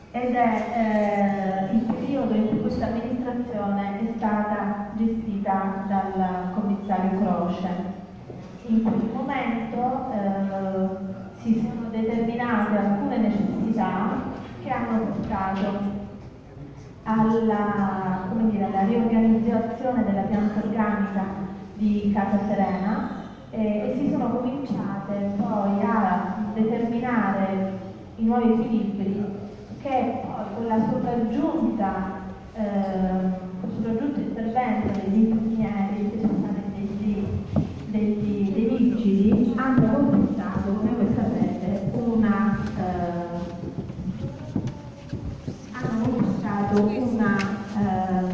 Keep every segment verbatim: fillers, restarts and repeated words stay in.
ed è eh, il periodo in cui questa amministrazione è stata gestita dal commissario Croce. In quel momento eh, si sono determinate alcune necessità che hanno portato alla, come dire, alla riorganizzazione della pianta organica di Casa Serena eh, e si sono cominciate poi a determinare i nuovi equilibri che poi con la sopraggiunta, eh, con il sopraggiunto intervento degli infermieri, degli, degli, dei vigili, hanno comportato, come voi sapete, una eh, hanno comportato una eh,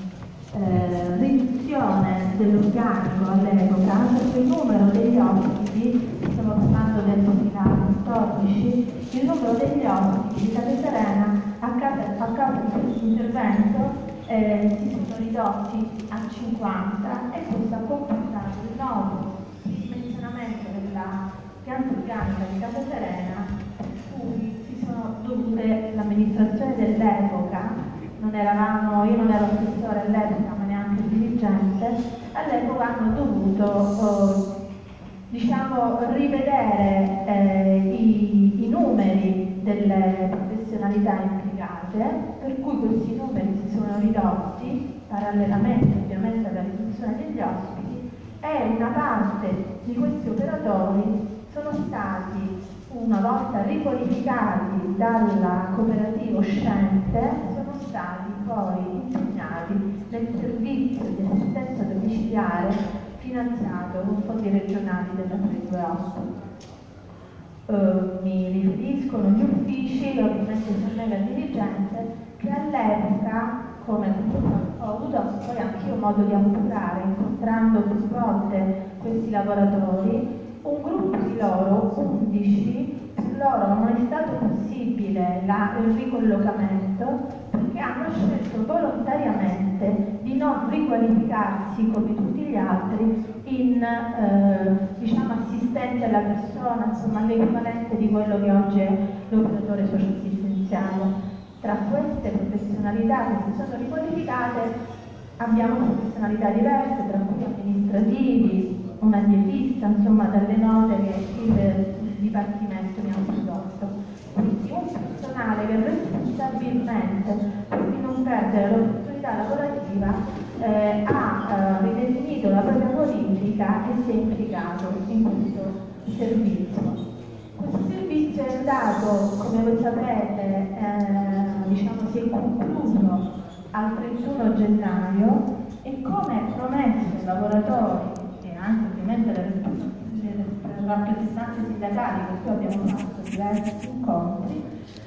eh, riduzione dell'organico all'epoca, perché il numero degli ospiti, stiamo parlando del duemilaquattordici, il numero degli ospiti di Casa Serena a causa, a causa di questo intervento eh, si sono ridotti a cinquanta e questo ha comportato il nuovo dimensionamento della pianta organica di Casa Serena, per cui si sono dovute l'amministrazione dell'epoca, non eravamo, io non ero assessore all'epoca ma neanche dirigente, all'epoca hanno dovuto eh, diciamo rivedere eh, i, i numeri delle professionalità implicate, per cui questi numeri si sono ridotti parallelamente ovviamente alla riduzione degli ospiti e una parte di questi operatori sono stati, una volta riqualificati dalla cooperativa uscente, sono stati poi impegnati nel servizio di assistenza domiciliare finanziato con fondi regionali della tredue Uh, mi riferiscono gli uffici, ovviamente il collega dirigente, che all'epoca, come ho avuto poi anche io modo di appurare, incontrando più volte questi lavoratori, un gruppo di loro, undici, loro non è stato possibile la, il ricollocamento perché hanno scelto volontariamente di non riqualificarsi come tutti gli altri in eh, diciamo assistente alla persona, insomma l'equivalente di quello che oggi è l'operatore socioassistenziale. Tra queste professionalità che si sono riqualificate abbiamo professionalità diverse, tra cui amministrativi, una dietista, insomma dalle note che il Dipartimento mi ha prodotto. Quindi un personale che responsabilmente, per non perdere l'opportunità lavorativa, eh, ha eh, ridefinito la propria politica e si è implicato in questo servizio. Questo servizio è andato, come voi sapete, eh, diciamo, si è concluso al trentuno gennaio e come promesso ai lavoratori e anche ovviamente le rappresentanze sindacali con cui abbiamo fatto diversi incontri,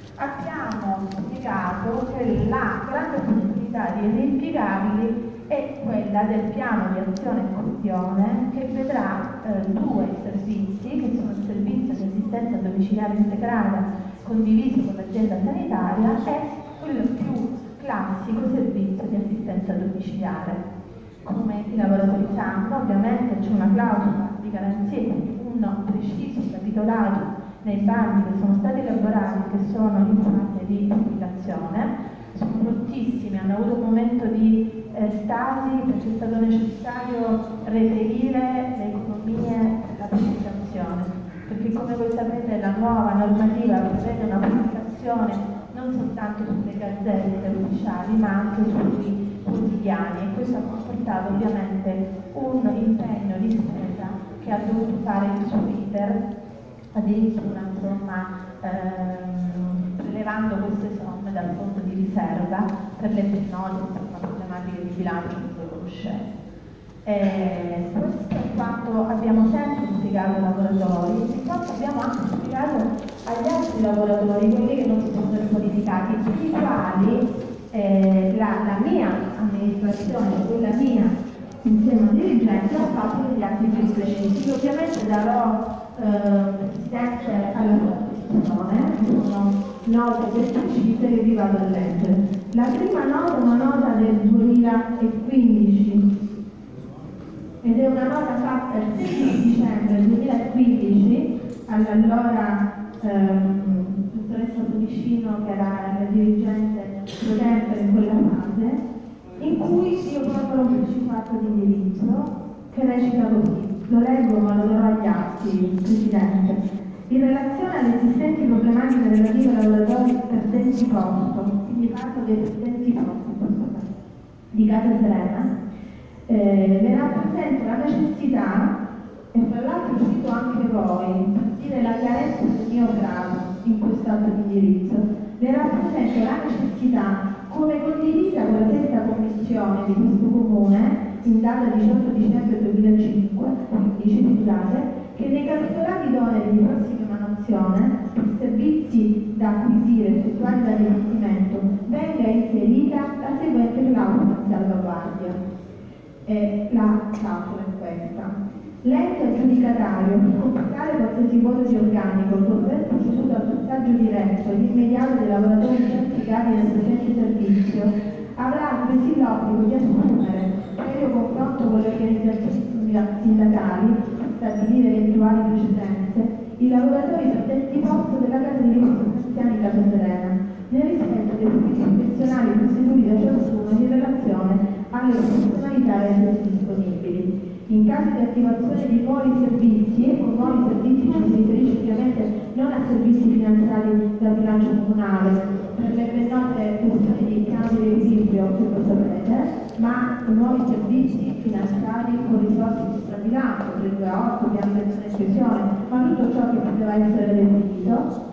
abbiamo spiegato che la grande opportunità di rimpiegarli è quella del piano di azione e coesione che vedrà eh, due servizi, che sono il servizio di assistenza domiciliare integrata condiviso con l'azienda sanitaria e quello più classico servizio di assistenza domiciliare. Come i lavoratori sanno, ovviamente c'è una clausola di garanzia, un preciso capitolato nei bandi che sono stati elaborati e che sono in fase di pubblicazione. Sono prontissimi, hanno avuto un momento di eh, stasi perché è stato necessario reperire le economie per la pubblicazione, perché come voi sapete la nuova normativa prevede una pubblicazione non soltanto sulle gazzette ufficiali ma anche sui quotidiani e questo ha comportato ovviamente un impegno di spesa che ha dovuto fare il suo iter, addirittura insomma ehm, prelevando queste somme dal fondo di riserva per le più note insomma, problematiche di bilancio che voi conoscete. Eh, questo è quanto abbiamo sempre spiegato ai lavoratori e quanto abbiamo anche spiegato agli altri lavoratori, quelli che non si sono riqualificati, i quali eh, la, la mia amministrazione, quella mia insieme al dirigente, ha fatto degli atti più specifici. Ovviamente darò eh, Presidente alla discussione, sono note precise che vi vado a leggere. La prima nota è una nota del duemilaquindici ed è una nota fatta il sedici dicembre duemilaquindici all'allora ehm, dottoressa Tonicino, che era la cui io formolo un preciso atto di indirizzo che recita così, lo leggo ma lo darò agli atti, Presidente. In relazione alle esistenti problematiche relative ai lavoratori perdenti posto, quindi parlo dei perdenti posto di Casa Serena, eh, le rappresento la necessità, e fra l'altro cito anche voi, per dire la chiarezza del mio grado in questo atto di indirizzo, le rappresento la necessità, come condivisa con la sesta commissione di questo comune, in data diciotto dicembre duemilacinque, quindici, scusate, che nei calcolati idonei di prossima emanazione per servizi da acquisire effettuati dall'investimento venga inserita la seguente clausola di salvaguardia. E la clausola è questa. L'ente aggiudicatario, per completare qualsiasi ipotesi organico, dopo aver proceduto al passaggio diretto ed immediato dei lavoratori già impiegati nel presente servizio, avrà altresì l'obbligo di assumere, previo confronto con le organizzazioni sindacali, stabilire eventuali precedenze, i lavoratori perdenti posto della casa di riposo anziani Casa Serena, nel rispetto dei servizi pensionali posseduti da ciascuno in relazione alle professionalità rese disponibili. In caso di attivazione di nuovi servizi, e con nuovi servizi ci si riferisce ovviamente non a servizi finanziati dal bilancio comunale, per le ben note questioni di piano di riequilibrio che voi sapete, ma a nuovi servizi finanziati con risorse di strabilancio, tre due otto, piano di azione e coesione, ma tutto ciò che poteva essere reperito.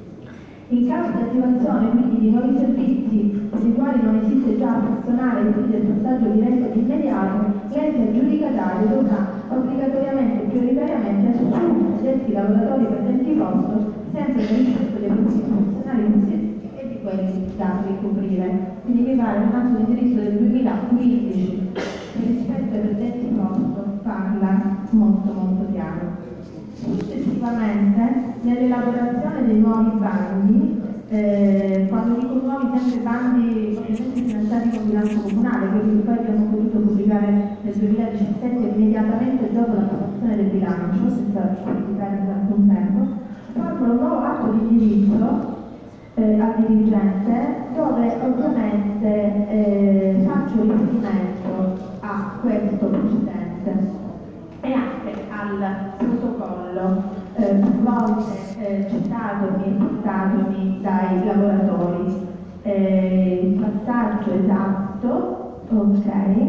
In caso di attivazione quindi di nuovi servizi per i quali non esiste già personale e quindi del passaggio diretto ed immediato, l'ente aggiudicatario dovrà obbligatoriamente e prioritariamente assumere detti lavoratori perdenti posto sempre nel rispetto dei profili professionali consentiti e di quelli da ricoprire. Quindi mi pare un atto di indirizzo del duemilaquindici che rispetto ai perdenti posto parla molto molto chiaro. Successivamente, nell'elaborazione dei nuovi bandi, eh, quando dico nuovi, sempre bandi ovviamente finanziati con bilancio comunale, quelli che poi abbiamo potuto pubblicare nel duemiladiciassette immediatamente dopo l'approvazione del bilancio, senza pubblicare per alcun tempo, formula un nuovo atto di indirizzo eh, al dirigente, dove ovviamente eh, faccio riferimento a questo precedente e anche al protocollo eh, più volte eh, citatomi e portatomi dai lavoratori. Eh, il passaggio esatto, ok,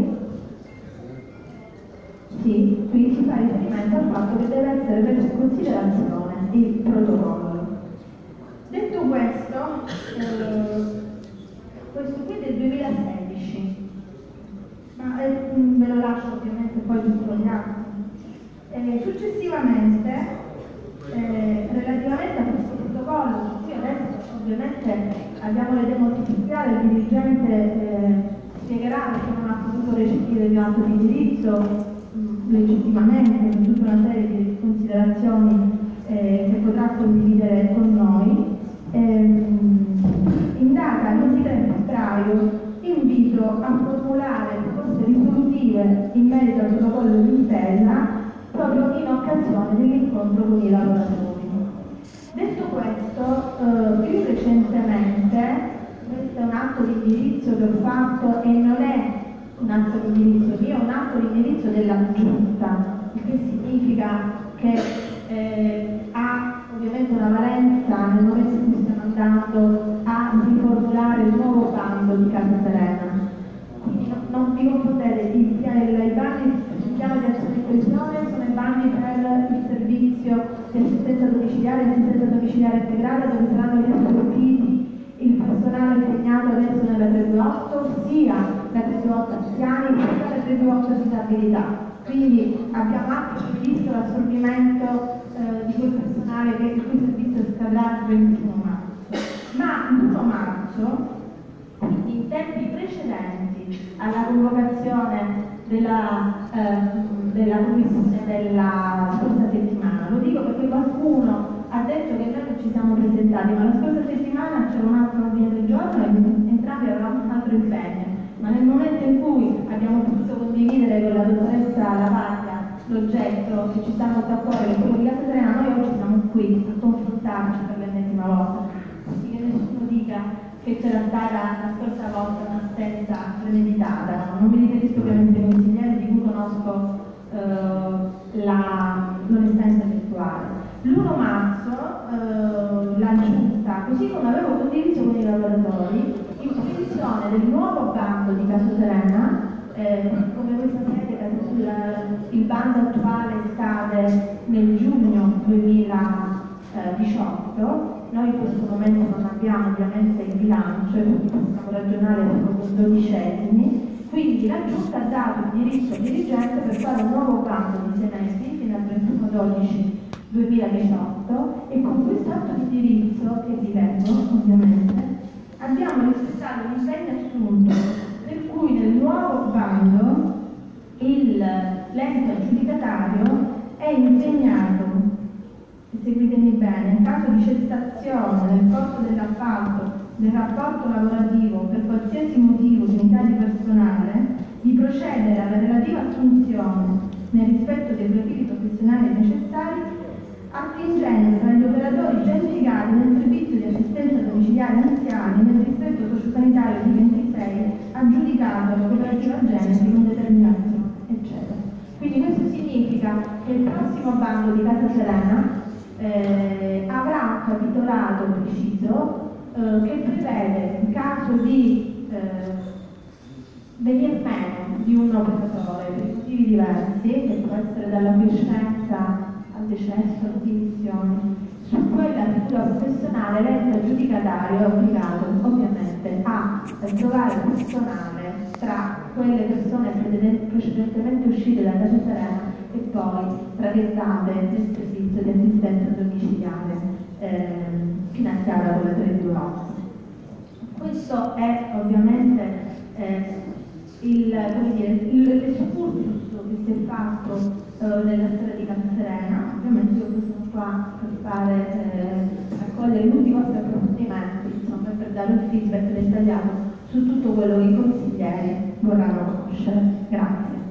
sì, qui si fa riferimento al fatto che deve essere preso in considerazione il protocollo. Detto questo, eh, questo qui è del duemilasedici, ma eh, ve lo lascio ovviamente poi tutto gli altri. Eh, successivamente, eh, relativamente a questo protocollo, su cui adesso ovviamente abbiamo le demoltificare, il dirigente eh, spiegherà perché non ha potuto recepire il atto di indirizzo mh, legittimamente, con tutta una serie di considerazioni eh, che potrà condividere con noi. Eh, in data ventitré febbraio invito a formulare proposte risolutive in merito al protocollo di intesa proprio in occasione dell'incontro con i lavoratori. Detto questo, eh, più recentemente, questo è un atto di indirizzo che ho fatto e non è un atto di indirizzo mio, è un atto di indirizzo della Giunta, il che significa che eh, ha ovviamente una valenza nel momento in cui stiamo andando a riformulare il nuovo bando di Casa Serena. Quindi non, non vi confondete, i bandi sul piano di azione e coesione sono i bandi per il servizio di assistenza domiciliare e assistenza domiciliare integrata, dove saranno riassorbiti il personale impegnato adesso nella tre due otto, sia la tre due otto anziani sia la tre due otto disabilità. Quindi abbiamo anche previsto l'assorbimento eh, di quel personale che il cui servizio scadrà il ventuno marzo. Ma il primo marzo, in tempi precedenti alla convocazione della, eh, della commissione della scorsa settimana, lo dico perché qualcuno ha detto che noi non ci siamo presentati, ma la scorsa settimana c'era un altro ordine del giorno e entrambi avevamo un altro impegno, ma nel momento in cui abbiamo potuto condividere con la dottoressa Lavaglia l'oggetto che ci sta molto a cuore, che è quello di Casa Serena, noi oggi siamo qui a confrontarci per l'ennesima volta, quindi che nessuno dica che c'era stata la scorsa volta un'assenza premeditata. Non mi riferisco ovviamente ai consiglieri di cui conosco eh, l'onestà intellettuale. l'primo marzo eh, la Giunta, così come avevo condiviso con i lavoratori, in previsione del nuovo bando di Caso Serena, eh, come voi sapete il bando attuale scade nel giugno duemiladiciotto, noi in questo momento non abbiamo ovviamente il bilancio e quindi possiamo ragionare con dodicesimi, quindi la Giunta ha dato il diritto al dirigente per fare un nuovo bando di sei mesi fino al trentuno dodici duemiladiciotto e con questo atto di indirizzo, che vi leggo ovviamente, abbiamo rispettato l'impegno assunto per cui nel nuovo bando l'ente aggiudicatario è impegnato, seguitemi bene, in caso di cessazione nel corso dell'appalto del rapporto lavorativo per qualsiasi motivo di unità di personale, di procedere alla relativa assunzione nel rispetto dei profili professionali necessari, attingendo tra gli operatori già impiegati nel servizio di assistenza domiciliare anziani nel distretto sociosanitario di ventisei aggiudicato alla cooperativa Genesi con determinazione, eccetera. Quindi questo significa che il prossimo bando di Casa Serena eh, avrà un capitolato preciso eh, che prevede in caso di eh, venir meno di un operatore per motivi diversi, che può essere dalla quiescenza al decesso, alle dimissioni, su quella figura professionale l'ente aggiudicatario è obbligato ovviamente a trovare personale tra quelle persone precedentemente uscite da Casa Serena e poi traghettate nel servizio di assistenza domiciliare eh, finanziata con la tre due otto. Questo è ovviamente eh, il, come dire, il, l'escursus che si è fatto eh, nella storia di Casa Serena. Ovviamente io sono qua per fare eh, raccogliere tutti i vostri approfondimenti, insomma, per dare un feedback dettagliato su tutto quello che i consiglieri vorranno conoscere. Grazie.